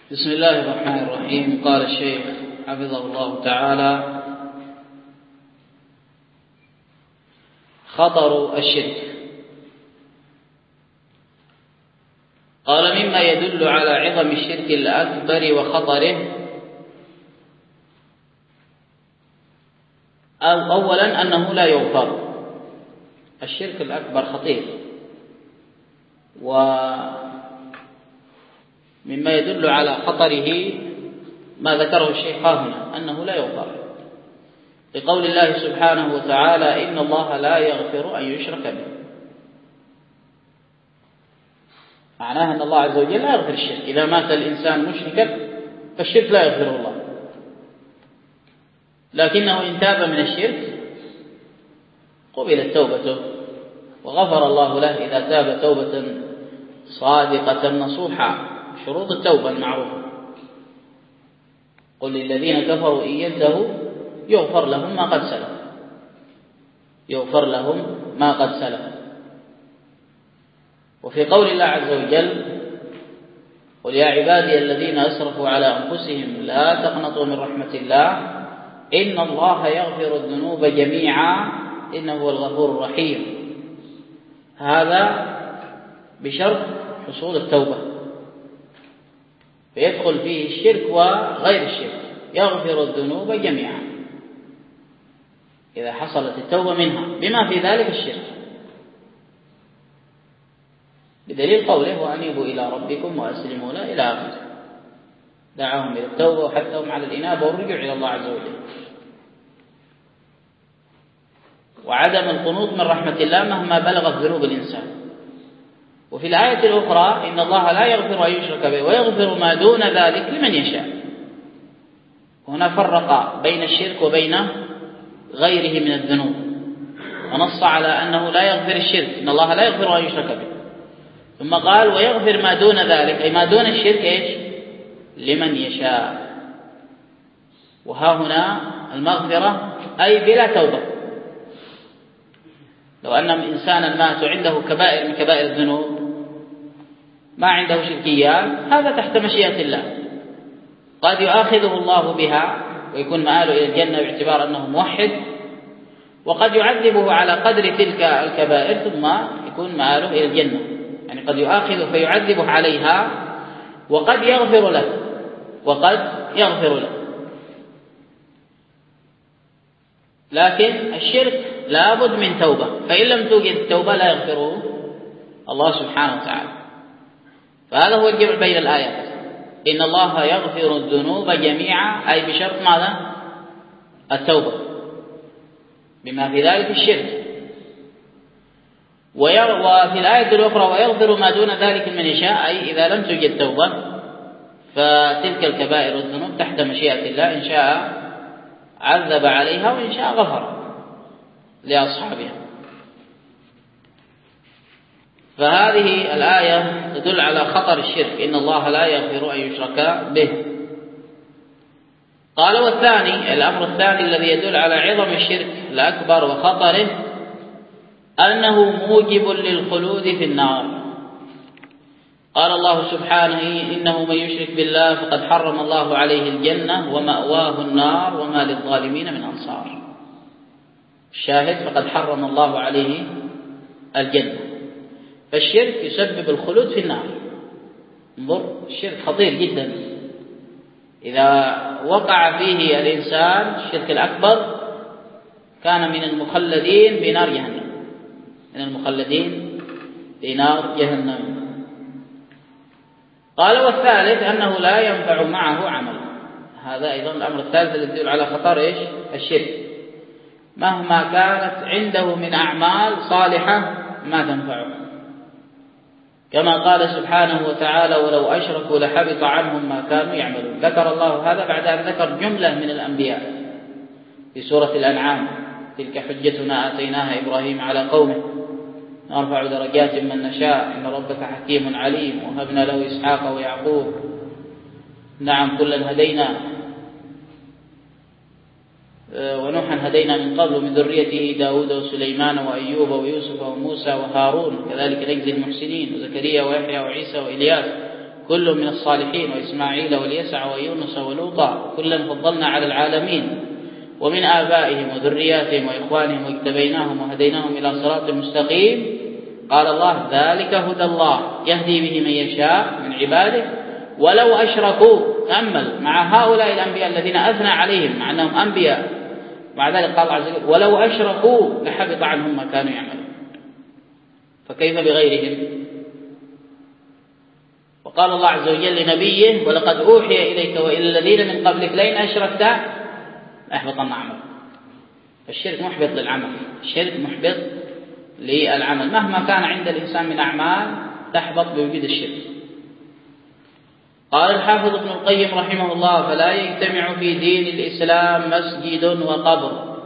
بسم الله الرحمن الرحيم. قال الشيخ حفظه الله تعالى: خطر الشرك. قال: مما يدل على عظم الشرك الأكبر وخطره أولا أنه لا يغفر. الشرك الأكبر خطير، ومما يدل على خطره ما ذكره الشيخ هنا أنه لا يغفر، لقول الله سبحانه وتعالى: إن الله لا يغفر أن يشرك به. معناها أن الله عز وجل لا يغفر الشرك. إذا مات الإنسان مشركا فالشرك لا يغفره الله، لكنه إن تاب من الشرك قبلت توبته وغفر الله له إذا تاب توبة صادقة نصوحا. شروط التوبة المعروفة: قل للذين كفروا إن ينتهوا يغفر لهم ما قد سلف، يغفر لهم ما قد سلف. وفي قول الله عز وجل: قل يا عبادي الذين أسرفوا على أنفسهم لا تقنطوا من رحمة الله إن الله يغفر الذنوب جميعا إنه هو الغفور الرحيم. هذا بشرط حصول التوبة، فيدخل فيه الشرك وغير الشرك. يغفر الذنوب جميعا إذا حصلت التوبة منها، بما في ذلك الشرك، بدليل قوله: وأنيبوا إلى ربكم وأسلموا له إلى آخره. دعاهم إلى التوبة وحثهم على الإنابة والرجوع إلى الله عز وجل، وعدم القنوط من رحمة الله مهما بلغت ذنوب الإنسان. وفي الآية الأخرى: إن الله لا يغفر أن يشرك به ويغفر ما دون ذلك لمن يشاء. هنا فرق بين الشرك وبين غيره من الذنوب، ونص على أنه لا يغفر الشرك، إن الله لا يغفر أن يشرك به، ثم قال: ويغفر ما دون ذلك، أي ما دون الشرك إيش؟ لمن يشاء. وها هنا المغفرة أي بلا توبة. لو أن إنسانا مات عنده كبائر من كبائر الذنوب، ما عنده شركيات، هذا تحت مشيئة الله، قد يؤاخذه الله بها ويكون مآله إلى الجنة باعتبار أنه موحد، وقد يعذبه على قدر تلك الكبائر ثم يكون مآله إلى الجنة. يعني قد يؤاخذه فيعذبه عليها، وقد يغفر له، وقد يغفر له. لكن الشرك لا بد من توبة، فإن لم توجد التوبة لا يغفره الله سبحانه وتعالى. فهذا هو الجمع بين الآيات: إن الله يغفر الذنوب جميعا، أي بشرط ماذا؟ التوبة، بما في ذلك الشرك. وفي الآية الأخرى: ويغفر ما دون ذلك من يشاء، أي إذا لم توجد توبة فتلك الكبائر والذنوب تحت مشيئة الله، إن شاء عذب عليها وإن شاء غفر لأصحابها. فهذه الآية تدل على خطر الشرك: إن الله لا يغفر أن يشرك به. قال: والثاني، الأمر الثاني الذي يدل على عظم الشرك الأكبر وخطره، أنه موجب للخلود في النار. قال الله سبحانه: إنه من يشرك بالله فقد حرم الله عليه الجنة ومأواه النار وما للظالمين من أنصار. الشاهد: فقد حرم الله عليه الجنة. فالشرك يسبب الخلود في النار. انظر، الشرك خطير جدا. إذا وقع فيه الإنسان الشرك الأكبر كان من المخلدين في نار جهنم، من المخلدين في نار جهنم. قال: والثالث أنه لا ينفع معه عمل. هذا أيضا الأمر الثالث الذي يدل على خطر إيش؟ الشرك. مهما كانت عنده من أعمال صالحة ما تنفعه، كما قال سبحانه وتعالى: ولو أشركوا لحبط عنهم ما كانوا يعملون. ذكر الله هذا بعد أن ذكر جملة من الأنبياء في سورة الأنعام: تلك حجتنا آتيناها إبراهيم على قومه نرفع درجات من نشاء إن ربك حكيم عليم وهبنا له إسحاق ويعقوب نعم كلا هدينا ونوحا هدينا من قبل من ذريته داود وسليمان وأيوب ويوسف وموسى وهارون كذلك نجزي المحسنين وزكريا ويحيى وعيسى وإلياس كل من الصالحين وإسماعيل واليسع ويونس ولوطا كلا فضلنا على العالمين ومن آبائهم وذرياتهم وإخوانهم واجتبيناهم وهديناهم إلى صراط مستقيم. قال الله ذلك هدى الله يهدي به من يشاء من عباده ولو أشركوا. تأمل مع هؤلاء الأنبياء الذين أثنى عليهم مع أنهم أنبياء، مع ذلك قال الله عز وجل ولو أشركوا لحبط عنهم ما كانوا يعملون، فكيف بغيرهم؟ وقال الله عز وجل لنبيه ولقد أوحي إليك وإلى الذين من قبلك لئن أشركت ليحبطن عملك. فالشرك محبط للعمل، الشرك محبط للعمل، مهما كان عند الإنسان من أعمال تحبط بوجود الشرك. قال الحافظ ابن القيم رحمه الله فلا يجتمع في دين الإسلام مسجد وقبر،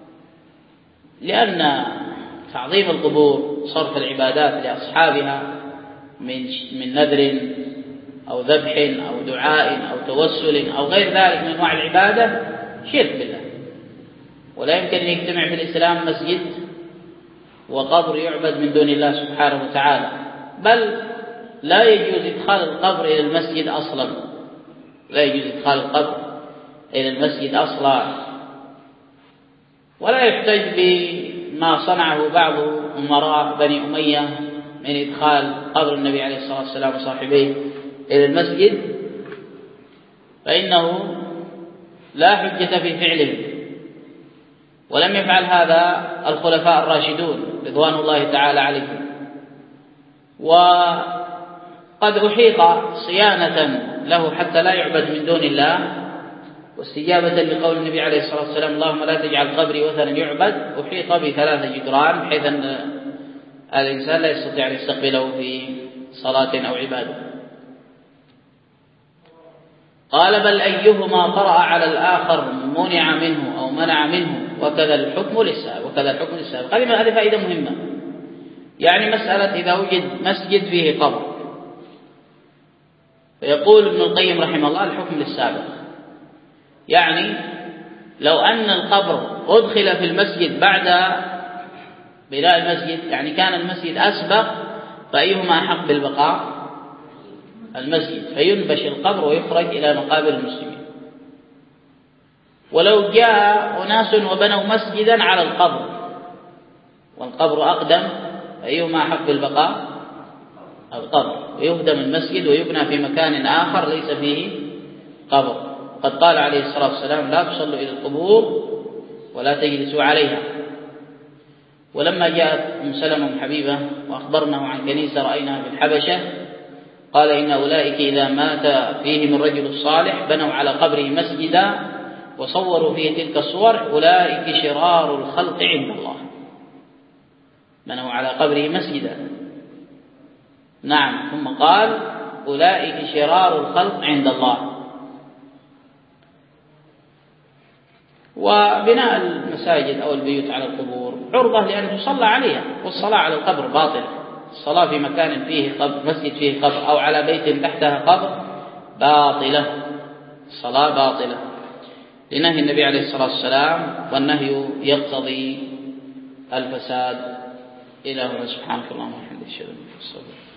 لأن تعظيم القبور صرف العبادات لأصحابها من نذر أو ذبح أو دعاء أو توسل أو غير ذلك من أنواع العبادة شرك بالله، ولا يمكن أن يجتمع في الإسلام مسجد وقبر يعبد من دون الله سبحانه وتعالى، بل لا يجوز إدخال القبر إلى المسجد أصلا، لا يجوز إدخال القبر إلى المسجد أصلا. ولا يحتج بما صنعه بعض أمراء بني أمية من إدخال قبر النبي عليه الصلاة والسلام وصاحبيه إلى المسجد، فإنه لا حجة في فعله، ولم يفعل هذا الخلفاء الراشدون رضوان الله تعالى عليهم. وقد أحيط صيانة له حتى لا يعبد من دون الله، واستجابة لقول النبي عليه الصلاة والسلام اللهم لا تجعل قبري وثنا يعبد، أحيط ب3 جدران بحيث أن الإنسان لا يستطيع أن يستقبله في صلاة أو عبادة. قال بل أيهما طرأ على الآخر منع منه أو منع منه وكذا الحكم للسابق. هذه فائدة مهمة، يعني مسألة إذا وجد مسجد فيه قبر، فيقول ابن القيم رحمه الله الحكم للسابق، يعني لو أن القبر أدخل في المسجد بعد بناء المسجد، يعني كان المسجد أسبق، فأيهما أحق بالبقاء؟ المسجد، فينبش القبر ويخرج إلى مقابر المسلمين. ولو جاء أناس وبنوا مسجدا على القبر والقبر أقدم، فأيهما أحق بالبقاء؟ القبر، ويهدم المسجد ويبنى في مكان آخر ليس فيه قبر. قد قال عليه الصلاة والسلام لا تصلوا إلى القبور ولا تجلسوا عليها. ولما جاءت أم سلمة بن حبيبة وأخبرناه عن كنيسة رأيناها في الحبشة، قال إن أولئك إذا مات فيهم الرجل الصالح بنوا على قبره مسجدا وصوروا فيه تلك الصور، أولئك شرار الخلق عند الله. بنوا على قبره مسجدا، نعم، ثم قال أولئك شرار الخلق عند الله. وبناء المساجد أو البيوت على القبور عرضة لأن تصلى عليها، والصلاة على القبر باطلة. الصلاة في مكان فيه قبر، مسجد فيه قبر أو على بيت تحتها قبر باطلة، الصلاة باطلة لنهي النبي عليه الصلاة والسلام، والنهي يقتضي الفساد. إلهنا سبحانك اللهم وبحمدك أشهد أن لا إله إلا أنت أستغفرك.